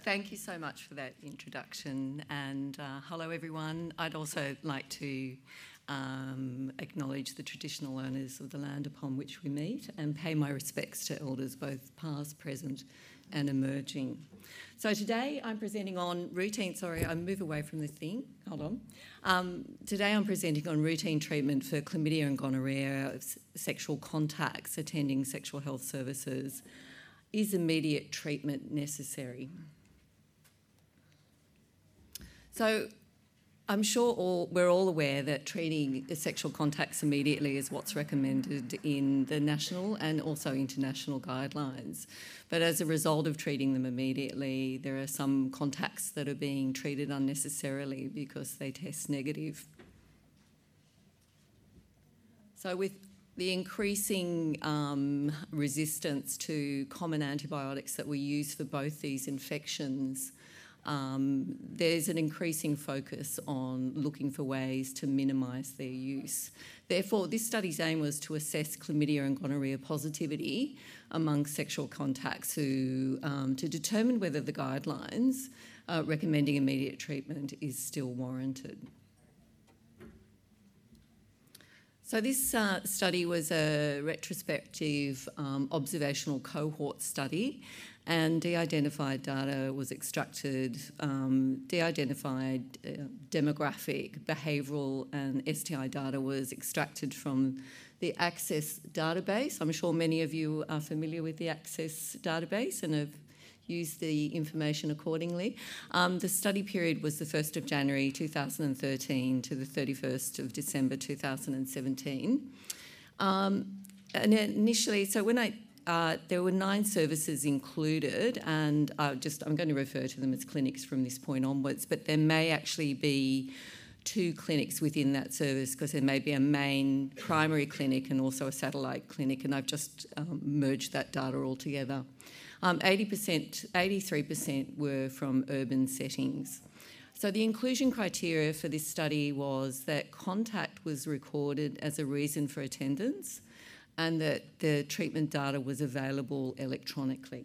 Thank you so much for that introduction, and hello everyone. I'd also like to acknowledge the traditional owners of the land upon which we meet and pay my respects to elders both past, present and emerging. So today I'm presenting on routine, I move away from this thing, hold on. Today I'm presenting on routine treatment for chlamydia and gonorrhea, sexual contacts attending sexual health services. Is immediate treatment necessary? So I'm sure we're all aware that treating the sexual contacts immediately is what's recommended in the national and also international guidelines. But as a result of treating them immediately, there are some contacts that are being treated unnecessarily because they test negative. So with the increasing resistance to common antibiotics that we use for both these infections, there's an increasing focus on looking for ways to minimise their use. Therefore, this study's aim was to assess chlamydia and gonorrhea positivity among sexual contacts to determine whether the guidelines recommending immediate treatment is still warranted. So this study was a retrospective observational cohort study, and de-identified data was extracted, de-identified demographic, behavioural and STI data was extracted from the Access database. I'm sure many of you are familiar with the Access database and have used the information accordingly. The study period was the 1st of January 2013 to the 31st of December 2017. And initially, so when there were 9 services included, and I'm going to refer to them as clinics from this point onwards, but there may actually be 2 clinics within that service because there may be a main primary clinic and also a satellite clinic, and I've just merged that data all together. 83% were from urban settings. So the inclusion criteria for this study was that contact was recorded as a reason for attendance and that the treatment data was available electronically.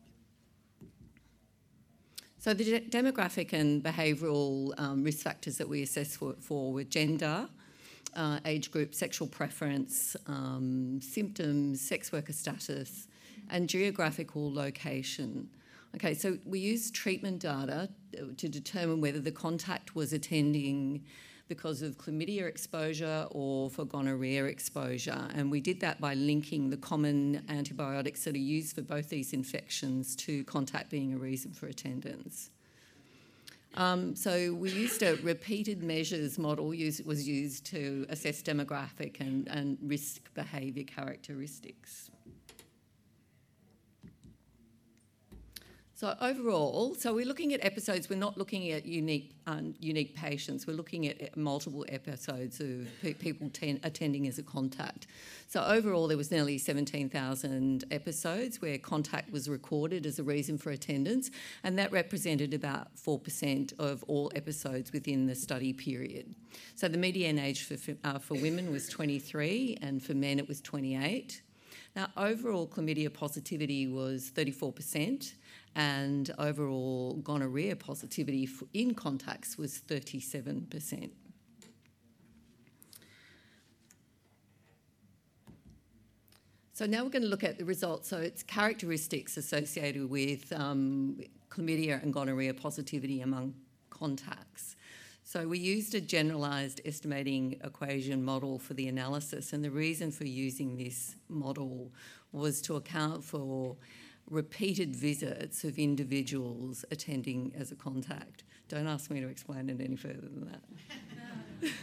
So the demographic and behavioural risk factors that we assessed for were gender, age group, sexual preference, symptoms, sex worker status, and geographical location. Okay, so we used treatment data to determine whether the contact was attending because of chlamydia exposure or for gonorrhea exposure, and we did that by linking the common antibiotics that are used for both these infections to contact being a reason for attendance. So we used a repeated measures model was used to assess demographic and risk behaviour characteristics. So overall, we're looking at episodes, we're not looking at unique patients, we're looking at multiple episodes of people attending as a contact. So overall there was nearly 17,000 episodes where contact was recorded as a reason for attendance, and that represented about 4% of all episodes within the study period. So the median age for women was 23 and for men it was 28. Now overall chlamydia positivity was 34%, and overall gonorrhea positivity in contacts was 37%. So now we're going to look at the results. So it's characteristics associated with chlamydia and gonorrhea positivity among contacts. So we used a generalised estimating equation model for the analysis, and the reason for using this model was to account for repeated visits of individuals attending as a contact. Don't ask me to explain it any further than that.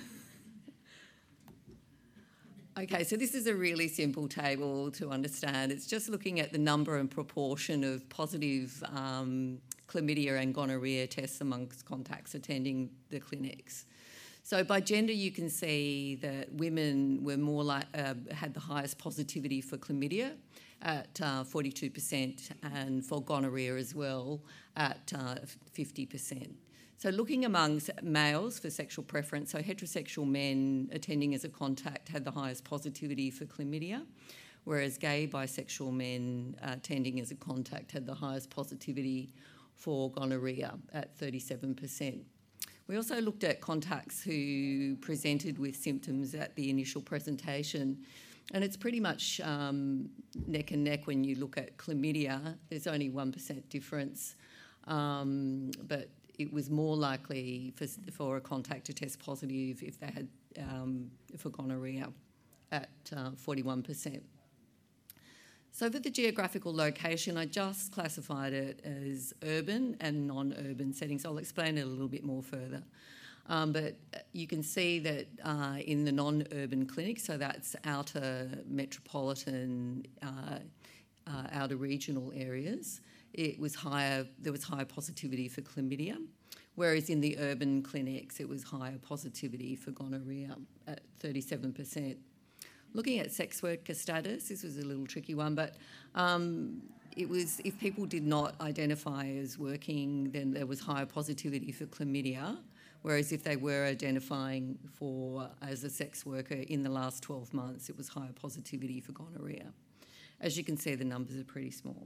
Okay, so this is a really simple table to understand. It's just looking at the number and proportion of positive chlamydia and gonorrhea tests amongst contacts attending the clinics. So by gender, you can see that women were had the highest positivity for chlamydia at 42%, and for gonorrhea as well at 50%. So looking amongst males for sexual preference, so heterosexual men attending as a contact had the highest positivity for chlamydia, whereas gay bisexual men attending as a contact had the highest positivity for gonorrhoea at 37%. We also looked at contacts who presented with symptoms at the initial presentation, and it's pretty much neck and neck when you look at chlamydia. There's only 1% difference, but it was more likely for a contact to test positive if they had for gonorrhoea at 41%. So for the geographical location, I just classified it as urban and non-urban settings. I'll explain it a little bit more further. But you can see that in the non-urban clinics, so that's outer metropolitan, outer regional areas, it was higher. There was higher positivity for chlamydia, whereas in the urban clinics, it was higher positivity for gonorrhoea at 37%. Looking at sex worker status, this was a little tricky one, but it was if people did not identify as working, then there was higher positivity for chlamydia, whereas if they were identifying as a sex worker in the last 12 months, it was higher positivity for gonorrhoea. As you can see, the numbers are pretty small.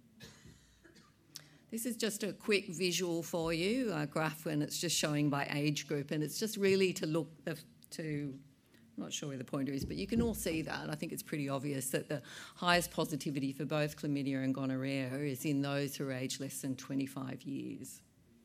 This is just a quick visual for you, a graph, and it's just showing by age group, and it's just really to look to... I'm not sure where the pointer is, but you can all see that. I think it's pretty obvious that the highest positivity for both chlamydia and gonorrhoea is in those who are aged less than 25 years.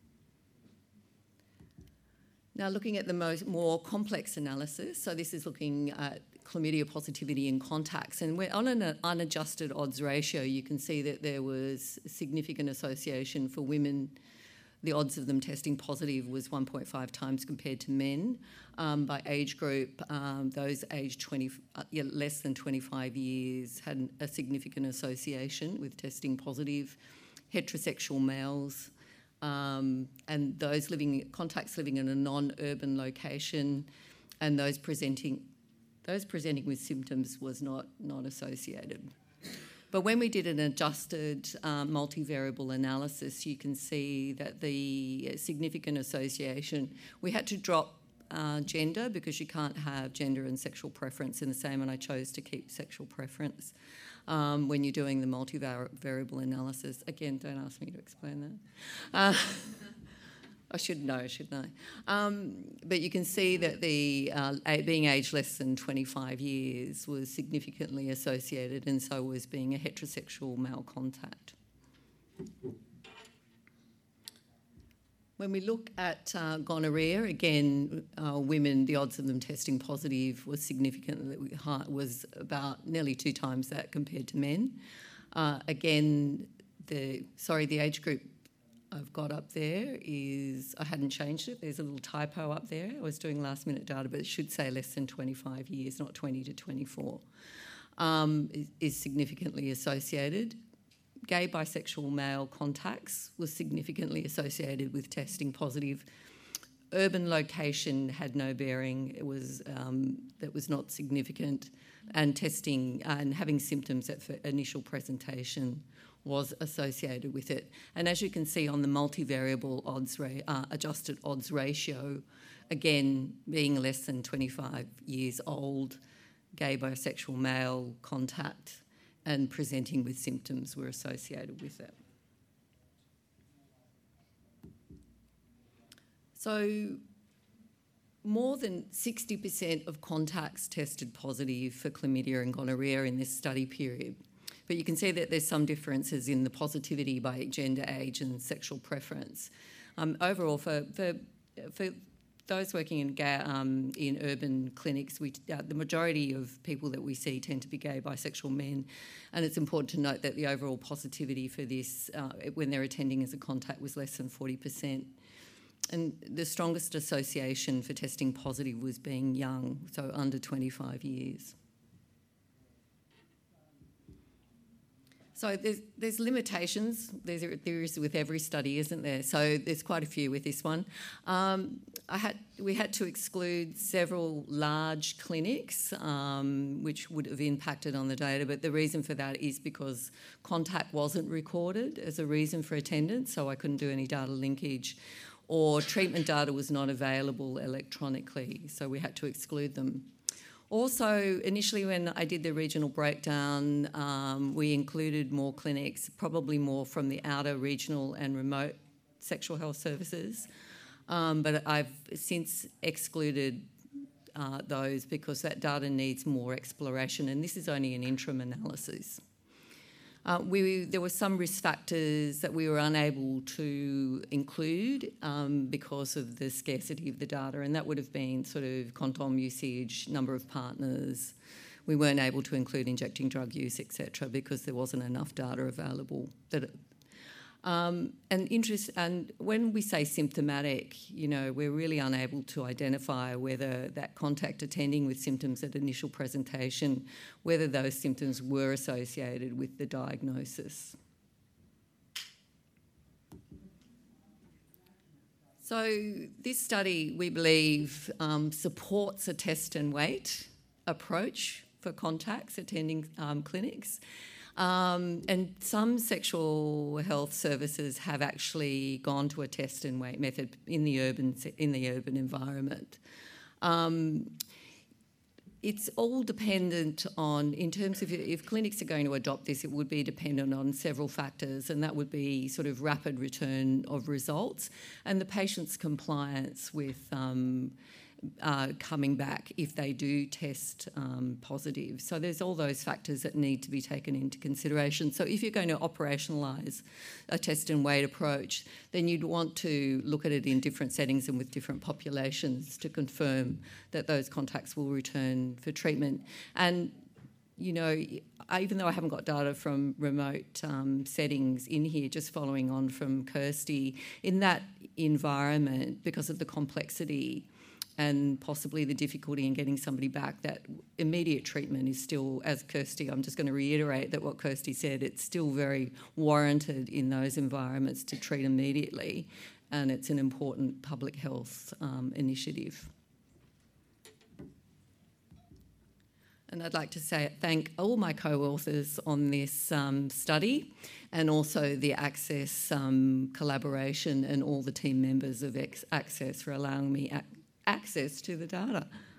Now, looking at the more complex analysis, so this is looking at chlamydia positivity in contacts, and we're on an unadjusted odds ratio. You can see that there was a significant association for women. The odds of them testing positive was 1.5 times compared to men. By age group, those aged less than 25 years had a significant association with testing positive. Heterosexual males and those contacts living in a non-urban location, and those presenting with symptoms was not associated. But when we did an adjusted multivariable analysis, you can see that the significant association, we had to drop gender because you can't have gender and sexual preference in the same, and I chose to keep sexual preference when you're doing the multivariable analysis. Again, don't ask me to explain that. I should know, shouldn't I? But you can see that the being aged less than 25 years was significantly associated, and so was being a heterosexual male contact. When we look at gonorrhoea, again, women, the odds of them testing positive was significantly high, was about nearly 2 times that compared to men. Again, the age group I've got up there is, I hadn't changed it, there's a little typo up there. I was doing last minute data, but it should say less than 25 years, not 20 to 24, is significantly associated. Gay bisexual male contacts was significantly associated with testing positive. Urban location had no bearing, it was, that was not significant, and testing and having symptoms at initial presentation was associated with it. And as you can see on the multivariable adjusted odds ratio, again, being less than 25 years old, gay bisexual male contact and presenting with symptoms were associated with it. So more than 60% of contacts tested positive for chlamydia and gonorrhoea in this study period. But you can see that there's some differences in the positivity by gender, age and sexual preference. Overall, for those working in urban clinics, the majority of people that we see tend to be gay, bisexual men, and it's important to note that the overall positivity for this, when they're attending as a contact, was less than 40%. And the strongest association for testing positive was being young, so under 25 years. So there's limitations. There is with every study, isn't there? So there's quite a few with this one. We had to exclude several large clinics, which would have impacted on the data, but the reason for that is because contact wasn't recorded as a reason for attendance, so I couldn't do any data linkage, or treatment data was not available electronically, so we had to exclude them. Also, initially when I did the regional breakdown, we included more clinics, probably more from the outer regional and remote sexual health services, but I've since excluded those because that data needs more exploration, and this is only an interim analysis. There were some risk factors that we were unable to include because of the scarcity of the data, and that would have been sort of condom usage, number of partners. We weren't able to include injecting drug use, etc., because there wasn't enough data available. And when we say symptomatic, we're really unable to identify whether that contact attending with symptoms at initial presentation, whether those symptoms were associated with the diagnosis. So this study, we believe, supports a test and wait approach for contacts attending clinics. And some sexual health services have actually gone to a test and wait method in the urban environment. It's all dependent on, in terms of if clinics are going to adopt this, it would be dependent on several factors, and that would be sort of rapid return of results and the patient's compliance with coming back if they do test positive. So there's all those factors that need to be taken into consideration. So if you're going to operationalise a test and wait approach, then you'd want to look at it in different settings and with different populations to confirm that those contacts will return for treatment. And even though I haven't got data from remote settings in here, just following on from Kirsty, in that environment, because of the complexity and possibly the difficulty in getting somebody back, that immediate treatment is still, as Kirsty, I'm just going to reiterate that what Kirsty said, it's still very warranted in those environments to treat immediately, and it's an important public health initiative. And I'd like to thank all my co-authors on this study, and also the Access collaboration and all the team members of Access for allowing me access to the data.